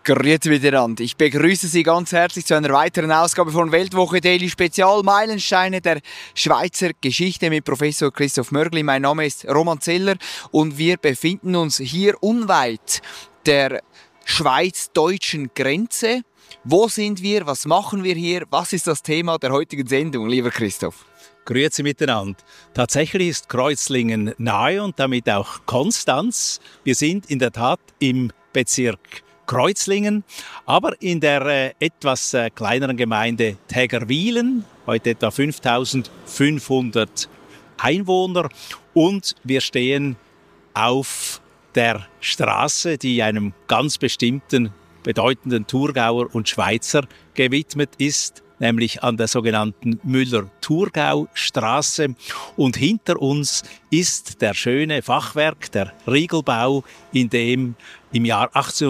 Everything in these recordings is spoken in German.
Grüezi miteinander. Ich begrüße Sie ganz herzlich zu einer weiteren Ausgabe von Weltwoche Daily Spezial Meilensteine der Schweizer Geschichte mit Professor Christoph Mörgli. Mein Name ist Roman Zeller und wir befinden uns hier unweit der schweiz-deutschen Grenze. Wo sind wir? Was machen wir hier? Was ist das Thema der heutigen Sendung, lieber Christoph? Grüezi miteinander. Tatsächlich ist Kreuzlingen nahe und damit auch Konstanz. Wir sind in der Tat im Bezirk Kreuzlingen, aber in der etwas kleineren Gemeinde Tägerwilen, heute etwa 5500 Einwohner, und wir stehen auf der Straße, die einem ganz bestimmten, bedeutenden Thurgauer und Schweizer gewidmet ist, nämlich an der sogenannten Müller-Thurgau-Straße. Und hinter uns ist der schöne Fachwerk, der Riegelbau, in dem im Jahr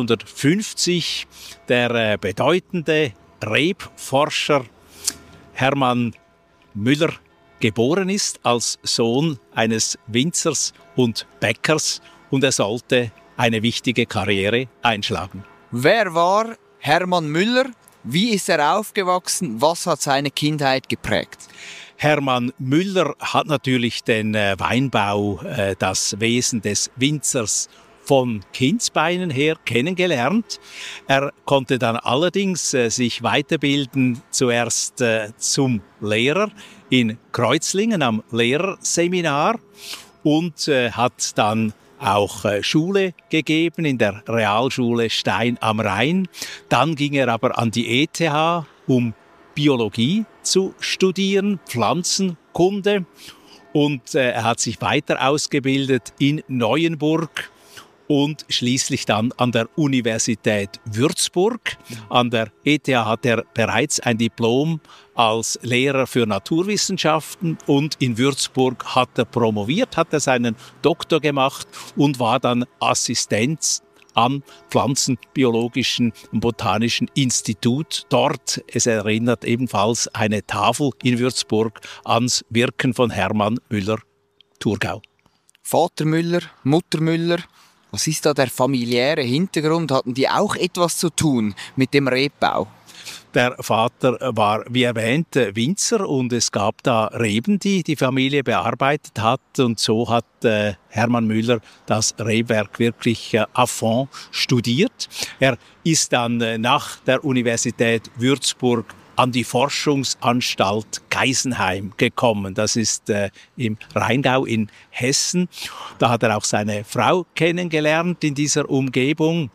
1850 der bedeutende Rebforscher Hermann Müller geboren ist, als Sohn eines Winzers und Bäckers, und er sollte eine wichtige Karriere einschlagen. Wer war Hermann Müller? Wie ist er aufgewachsen? Was hat seine Kindheit geprägt? Hermann Müller hat natürlich den Weinbau, das Wesen des Winzers von Kindsbeinen her kennengelernt. Er konnte dann allerdings sich weiterbilden, zuerst zum Lehrer in Kreuzlingen am Lehrerseminar, und hat dann auch Schule gegeben in der Realschule Stein am Rhein. Dann ging er aber an die ETH, um Biologie zu studieren, Pflanzenkunde. Und er hat sich weiter ausgebildet in Neuenburg und schließlich dann an der Universität Würzburg. An der ETH hat er bereits ein Diplom als Lehrer für Naturwissenschaften, und in Würzburg hat er promoviert, hat er seinen Doktor gemacht und war dann Assistent am Pflanzenbiologischen und Botanischen Institut dort. Es erinnert ebenfalls eine Tafel in Würzburg ans Wirken von Hermann Müller-Thurgau. Vater Müller, Mutter Müller. Was ist da der familiäre Hintergrund? Hatten die auch etwas zu tun mit dem Rebbau? Der Vater war, wie erwähnt, Winzer, und es gab da Reben, die die Familie bearbeitet hat. Und so hat Hermann Müller das Rebwerk wirklich à fond studiert. Er ist dann nach der Universität Würzburg an die Forschungsanstalt Geisenheim gekommen. Das ist im Rheingau in Hessen. Da hat er auch seine Frau kennengelernt in dieser Umgebung.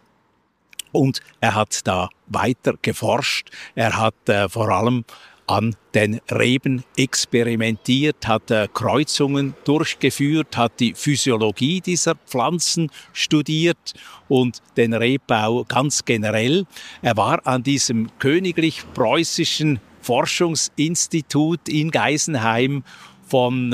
Und er hat da weiter geforscht. Er hat vor allem an den Reben experimentiert, hat Kreuzungen durchgeführt, hat die Physiologie dieser Pflanzen studiert und den Rebbau ganz generell. Er war an diesem Königlich-Preußischen Forschungsinstitut in Geisenheim von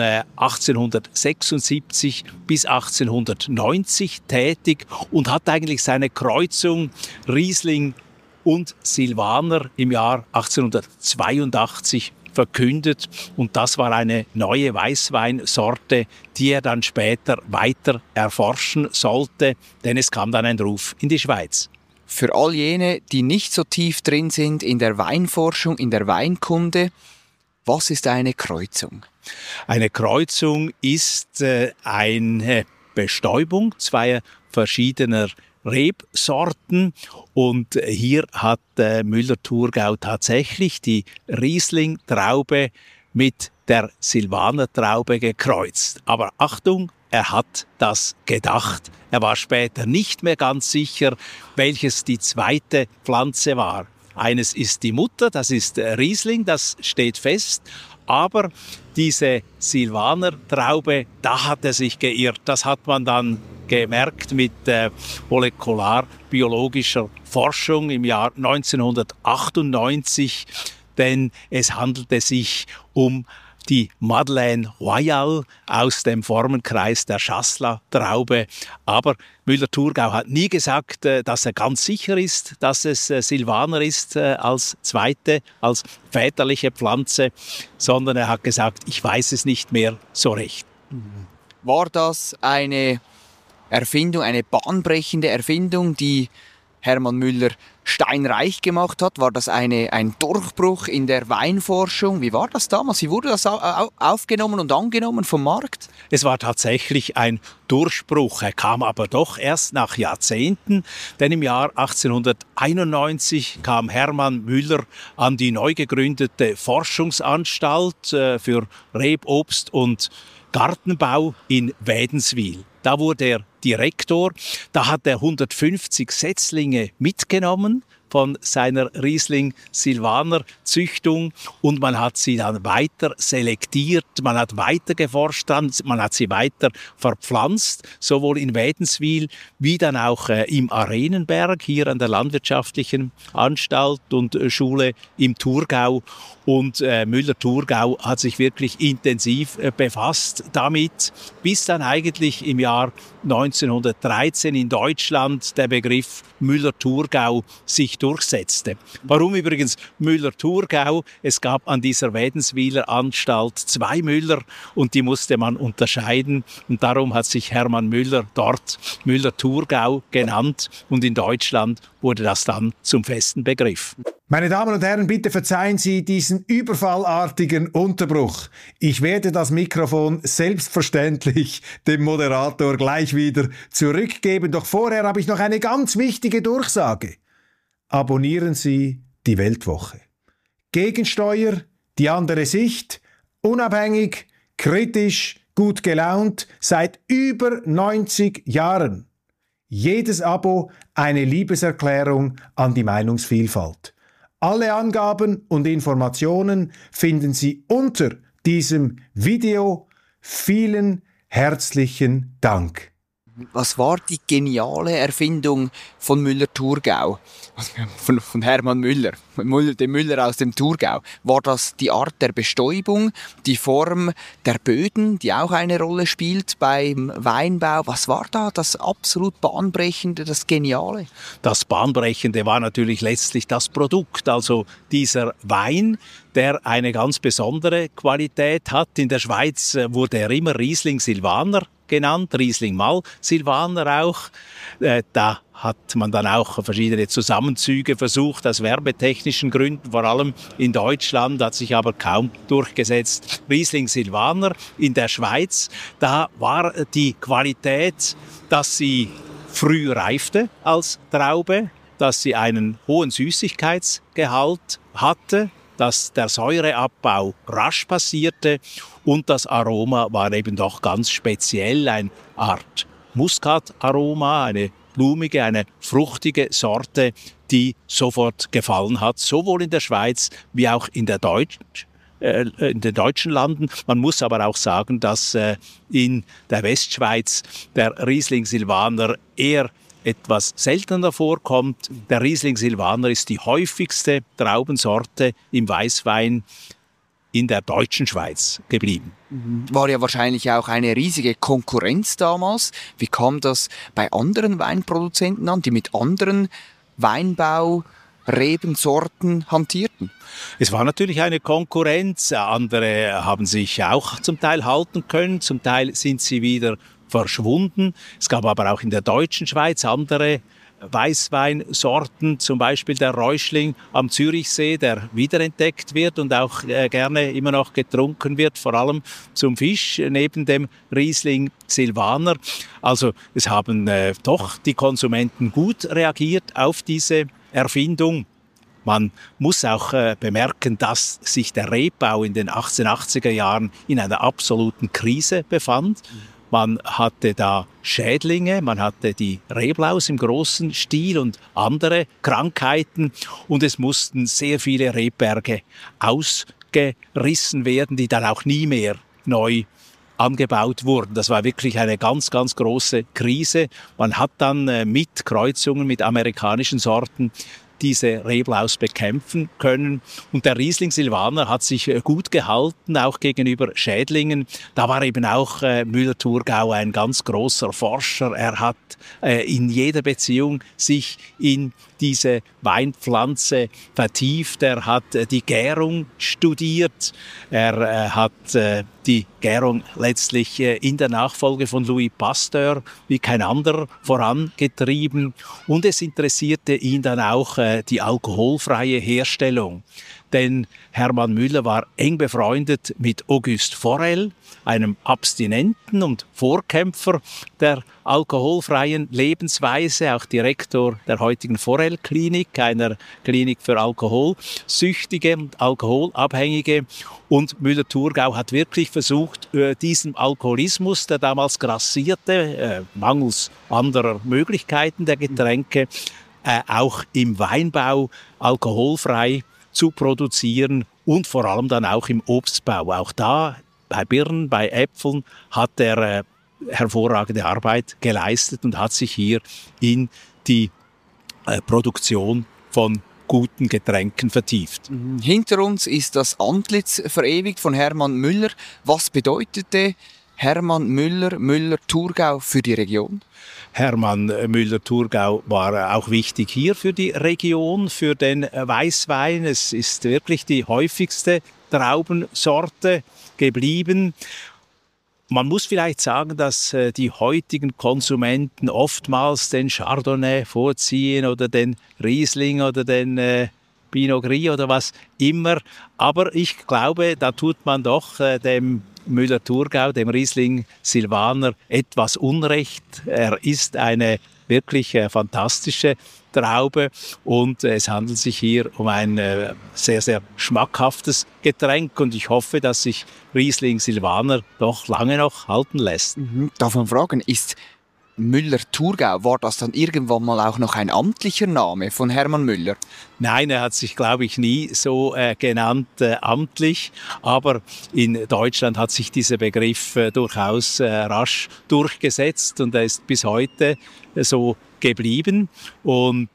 1876 bis 1890 tätig und hat eigentlich seine Kreuzung Riesling und Silvaner im Jahr 1882 verkündet. Und das war eine neue Weißweinsorte, die er dann später weiter erforschen sollte, denn es kam dann ein Ruf in die Schweiz. Für all jene, die nicht so tief drin sind in der Weinforschung, in der Weinkunde, was ist eine Kreuzung? Eine Kreuzung ist eine Bestäubung zweier verschiedener Rebsorten, und hier hat Müller-Thurgau tatsächlich die Riesling-Traube mit der Silvaner-Traube gekreuzt. Aber Achtung, er hat das gedacht. Er war später nicht mehr ganz sicher, welches die zweite Pflanze war. Eines ist die Mutter, das ist Riesling, das steht fest. Aber diese Silvaner-Traube, da hat er sich geirrt. Das hat man dann gemerkt mit molekularbiologischer Forschung im Jahr 1998. Denn es handelte sich um die Madeleine Royale aus dem Formenkreis der Chasselas-Traube. Aber Müller-Thurgau hat nie gesagt, dass er ganz sicher ist, dass es Silvaner ist als zweite, als väterliche Pflanze, sondern er hat gesagt, ich weiß es nicht mehr so recht. War das eine Erfindung, eine bahnbrechende Erfindung, die Hermann Müller steinreich gemacht hat? War das ein Durchbruch in der Weinforschung? Wie war das damals? Wie wurde das aufgenommen und angenommen vom Markt? Es war tatsächlich ein Durchbruch. Er kam aber doch erst nach Jahrzehnten, denn im Jahr 1891 kam Hermann Müller an die neu gegründete Forschungsanstalt für Rebobst und Gartenbau in Wädenswil. Da wurde er Direktor. Da hat er 150 Setzlinge mitgenommen von seiner Riesling-Silvaner-Züchtung und man hat sie dann weiter selektiert, man hat weiter geforscht, man hat sie weiter verpflanzt, sowohl in Wädenswil wie dann auch im Arenenberg, hier an der Landwirtschaftlichen Anstalt und Schule im Thurgau. Und Müller-Thurgau hat sich wirklich intensiv befasst damit, bis dann eigentlich im Jahr 1913 in Deutschland der Begriff Müller-Thurgau sich durchsetzte. Warum übrigens Müller-Thurgau? Es gab an dieser Wädenswiler Anstalt 2 Müller und die musste man unterscheiden. Und darum hat sich Hermann Müller dort Müller-Thurgau genannt und in Deutschland wurde das dann zum festen Begriff. Meine Damen und Herren, bitte verzeihen Sie diesen überfallartigen Unterbruch. Ich werde das Mikrofon selbstverständlich dem Moderator gleich wieder zurückgeben. Doch vorher habe ich noch eine ganz wichtige Durchsage. Abonnieren Sie die Weltwoche. Gegensteuer, die andere Sicht, unabhängig, kritisch, gut gelaunt, seit über 90 Jahren. Jedes Abo eine Liebeserklärung an die Meinungsvielfalt. Alle Angaben und Informationen finden Sie unter diesem Video. Vielen herzlichen Dank. Was war die geniale Erfindung von Müller-Thurgau? Von Hermann Müller, dem Müller aus dem Thurgau. War das die Art der Bestäubung, die Form der Böden, die auch eine Rolle spielt beim Weinbau? Was war da das absolut Bahnbrechende, das Geniale? Das Bahnbrechende war natürlich letztlich das Produkt, also dieser Wein, der eine ganz besondere Qualität hat. In der Schweiz wurde er immer Riesling Silvaner genannt, Riesling Mal Silvaner auch. Da hat man dann auch verschiedene Zusammenzüge versucht, aus werbetechnischen Gründen, vor allem in Deutschland, hat sich aber kaum durchgesetzt. Riesling Silvaner in der Schweiz, da war die Qualität, dass sie früh reifte als Traube, dass sie einen hohen Süßigkeitsgehalt hatte, dass der Säureabbau rasch passierte und das Aroma war eben doch ganz speziell, eine Art Muskataroma, eine blumige, eine fruchtige Sorte, die sofort gefallen hat, sowohl in der Schweiz wie auch in den deutschen Landen. Man muss aber auch sagen, dass in der Westschweiz der Riesling Silvaner eher etwas seltener vorkommt. Der Riesling Silvaner ist die häufigste Traubensorte im Weißwein in der deutschen Schweiz geblieben. War ja wahrscheinlich auch eine riesige Konkurrenz damals. Wie kam das bei anderen Weinproduzenten an, die mit anderen Weinbaurebensorten hantierten? Es war natürlich eine Konkurrenz. Andere haben sich auch zum Teil halten können, zum Teil sind sie wieder verschwunden. Es gab aber auch in der deutschen Schweiz andere Weißweinsorten, zum Beispiel der Reuschling am Zürichsee, der wiederentdeckt wird und auch gerne immer noch getrunken wird, vor allem zum Fisch, neben dem Riesling Silvaner. Also es haben doch die Konsumenten gut reagiert auf diese Erfindung. Man muss auch bemerken, dass sich der Rebbau in den 1880er Jahren in einer absoluten Krise befand. Man hatte da Schädlinge, man hatte die Reblaus im großen Stil und andere Krankheiten und es mussten sehr viele Rebberge ausgerissen werden, die dann auch nie mehr neu angebaut wurden. Das war wirklich eine ganz, ganz große Krise. Man hat dann mit Kreuzungen mit amerikanischen Sorten diese Reblaus bekämpfen können. Und der Riesling Silvaner hat sich gut gehalten, auch gegenüber Schädlingen. Da war eben auch Müller-Thurgau ein ganz großer Forscher. Er hat in jeder Beziehung sich in diese Weinpflanze vertieft. Er hat die Gärung studiert. Er hat die Gärung letztlich in der Nachfolge von Louis Pasteur wie kein anderer vorangetrieben. Und es interessierte ihn dann auch die alkoholfreie Herstellung. Denn Hermann Müller war eng befreundet mit Auguste Forel, einem Abstinenten und Vorkämpfer der alkoholfreien Lebensweise, auch Direktor der heutigen Forel-Klinik, einer Klinik für Alkoholsüchtige und Alkoholabhängige. Und Müller-Thurgau hat wirklich versucht, diesem Alkoholismus, der damals grassierte, mangels anderer Möglichkeiten der Getränke, auch im Weinbau alkoholfrei zu produzieren und vor allem dann auch im Obstbau. Auch da bei Birnen, bei Äpfeln hat er hervorragende Arbeit geleistet und hat sich hier in die Produktion von guten Getränken vertieft. Hinter uns ist das Antlitz verewigt von Hermann Müller. Was bedeutete Hermann Müller, Müller-Thurgau für die Region? Hermann Müller-Thurgau war auch wichtig hier für die Region, für den Weißwein. Es ist wirklich die häufigste Traubensorte geblieben. Man muss vielleicht sagen, dass die heutigen Konsumenten oftmals den Chardonnay vorziehen oder den Riesling oder den Pinot Gris oder was immer. Aber ich glaube, da tut man doch dem Müller-Thurgau, dem Riesling Silvaner, etwas Unrecht. Er ist eine wirklich fantastische Traube und es handelt sich hier um ein sehr, sehr schmackhaftes Getränk und ich hoffe, dass sich Riesling Silvaner doch lange noch halten lässt. Darf man fragen, ist Müller-Thurgau, war das dann irgendwann mal auch noch ein amtlicher Name von Hermann Müller? Nein, er hat sich, glaube ich, nie so genannt amtlich, aber in Deutschland hat sich dieser Begriff durchaus rasch durchgesetzt und er ist bis heute so geblieben und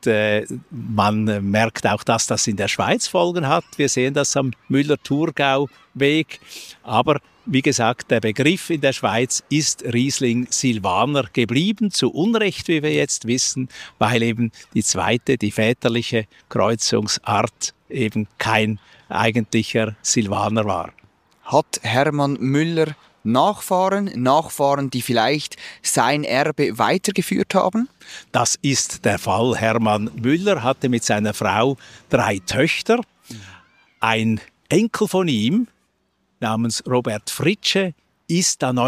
man merkt auch, dass das in der Schweiz Folgen hat. Wir sehen das am Müller-Thurgau-Weg, aber wie gesagt, der Begriff in der Schweiz ist Riesling Silvaner geblieben, zu Unrecht, wie wir jetzt wissen, weil eben die zweite, die väterliche Kreuzungsart eben kein eigentlicher Silvaner war. Hat Hermann Müller Nachfahren, die vielleicht sein Erbe weitergeführt haben? Das ist der Fall. Hermann Müller hatte mit seiner Frau 3 Töchter. Ein Enkel von ihm, namens Robert Fritsche, ist dann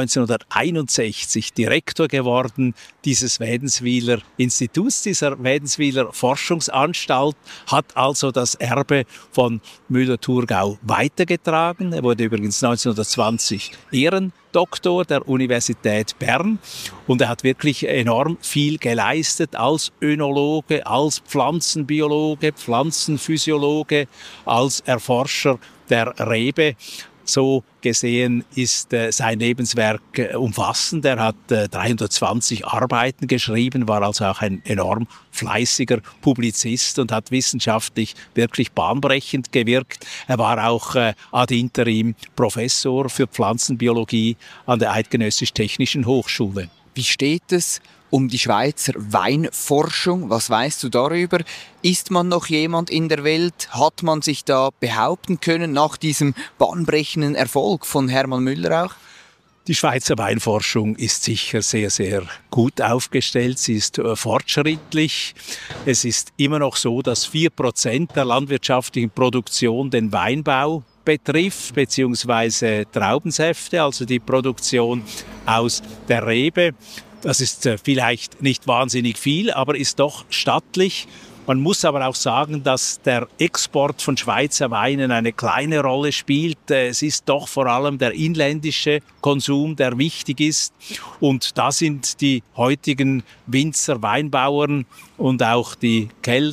1961 Direktor geworden dieses Wädenswiler Instituts, dieser Wädenswiler Forschungsanstalt, hat also das Erbe von Müller-Thurgau weitergetragen. Er wurde übrigens 1920 Ehrendoktor der Universität Bern und er hat wirklich enorm viel geleistet als Önologe, als Pflanzenbiologe, Pflanzenphysiologe, als Erforscher der Rebe. So gesehen ist sein Lebenswerk umfassend. Er hat 320 Arbeiten geschrieben, war also auch ein enorm fleißiger Publizist und hat wissenschaftlich wirklich bahnbrechend gewirkt. Er war auch ad interim Professor für Pflanzenbiologie an der Eidgenössisch-Technischen Hochschule. Wie steht es um die Schweizer Weinforschung? Was weißt du darüber? Ist man noch jemand in der Welt? Hat man sich da behaupten können nach diesem bahnbrechenden Erfolg von Hermann Müller auch? Die Schweizer Weinforschung ist sicher sehr, sehr gut aufgestellt. Sie ist fortschrittlich. Es ist immer noch so, dass 4% der landwirtschaftlichen Produktion den Weinbau betrifft, beziehungsweise Traubensäfte, also die Produktion aus der Rebe. Das ist vielleicht nicht wahnsinnig viel, aber ist doch stattlich. Man muss aber auch sagen, dass der Export von Schweizer Weinen eine kleine Rolle spielt. Es ist doch vor allem der inländische Konsum, der wichtig ist. Und da sind die heutigen Winzer, Weinbauern und auch die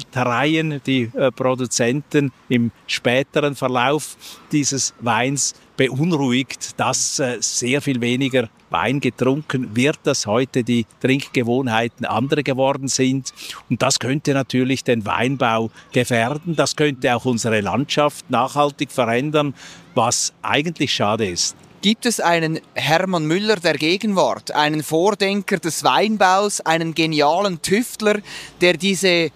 Keltereien, die Produzenten im späteren Verlauf dieses Weins beunruhigt, dass sehr viel weniger Wein getrunken wird, dass heute die Trinkgewohnheiten andere geworden sind. Und das könnte natürlich den Weinbau gefährden. Das könnte auch unsere Landschaft nachhaltig verändern, was eigentlich schade ist. Gibt es einen Hermann Müller der Gegenwart, einen Vordenker des Weinbaus, einen genialen Tüftler, der diesen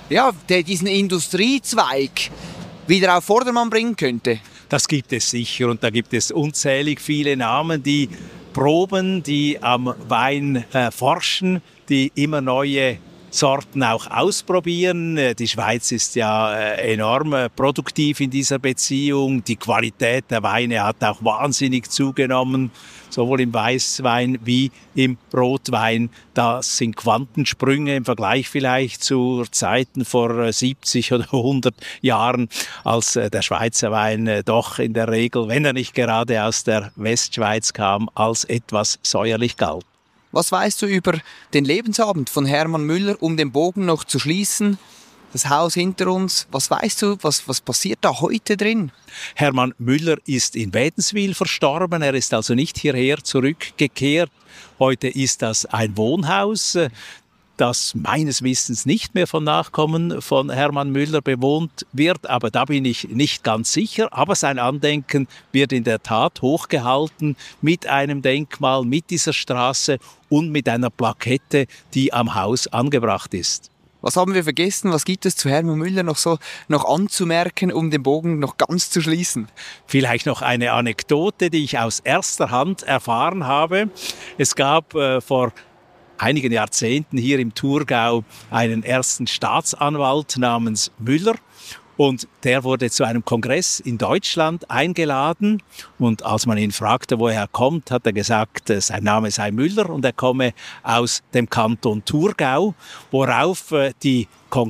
Industriezweig wieder auf Vordermann bringen könnte? Das gibt es sicher und da gibt es unzählig viele Namen, die proben, die am Wein forschen, die immer neue Sorten auch ausprobieren. Die Schweiz ist ja enorm produktiv in dieser Beziehung. Die Qualität der Weine hat auch wahnsinnig zugenommen, sowohl im Weißwein wie im Rotwein. Das sind Quantensprünge im Vergleich vielleicht zu Zeiten vor 70 oder 100 Jahren, als der Schweizer Wein doch in der Regel, wenn er nicht gerade aus der Westschweiz kam, als etwas säuerlich galt. Was weißt du über den Lebensabend von Hermann Müller, um den Bogen noch zu schließen? Das Haus hinter uns, was weißt du, was passiert da heute drin? Hermann Müller ist in Wädenswil verstorben, er ist also nicht hierher zurückgekehrt. Heute ist das ein Wohnhaus, das meines Wissens nicht mehr von Nachkommen von Hermann Müller bewohnt wird, aber da bin ich nicht ganz sicher. Aber sein Andenken wird in der Tat hochgehalten mit einem Denkmal, mit dieser Straße und mit einer Plakette, die am Haus angebracht ist. Was haben wir vergessen? Was gibt es zu Hermann Müller noch anzumerken, um den Bogen noch ganz zu schließen? Vielleicht noch eine Anekdote, die ich aus erster Hand erfahren habe. Es gab vor einigen Jahrzehnten hier im Thurgau einen ersten Staatsanwalt namens Müller. Und der wurde zu einem Kongress in Deutschland eingeladen. Und als man ihn fragte, woher er kommt, hat er gesagt, sein Name sei Müller und er komme aus dem Kanton Thurgau, worauf die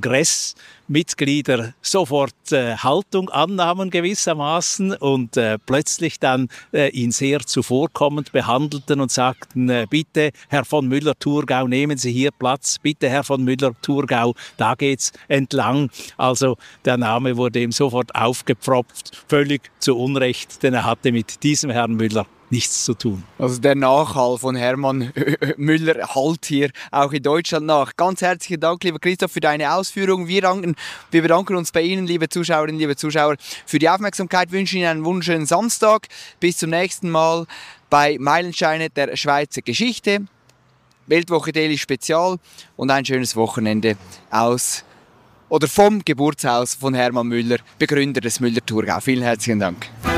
Kongressmitglieder sofort Haltung annahmen gewissermaßen und plötzlich dann ihn sehr zuvorkommend behandelten und sagten, bitte Herr von Müller-Thurgau, nehmen Sie hier Platz, bitte Herr von Müller-Thurgau, da geht's entlang. Also der Name wurde ihm sofort aufgepfropft, völlig zu Unrecht, denn er hatte mit diesem Herrn Müller nichts zu tun. Also der Nachhall von Hermann Müller hallt hier auch in Deutschland nach. Ganz herzlichen Dank, lieber Christoph, für deine Ausführungen. Wir bedanken uns bei Ihnen, liebe Zuschauerinnen, liebe Zuschauer, für die Aufmerksamkeit. Wir wünschen Ihnen einen wunderschönen Samstag. Bis zum nächsten Mal bei Meilensteine der Schweizer Geschichte. Weltwoche Daily Spezial und ein schönes Wochenende vom Geburtshaus von Hermann Müller, Begründer des Müller-Thurgau. Vielen herzlichen Dank.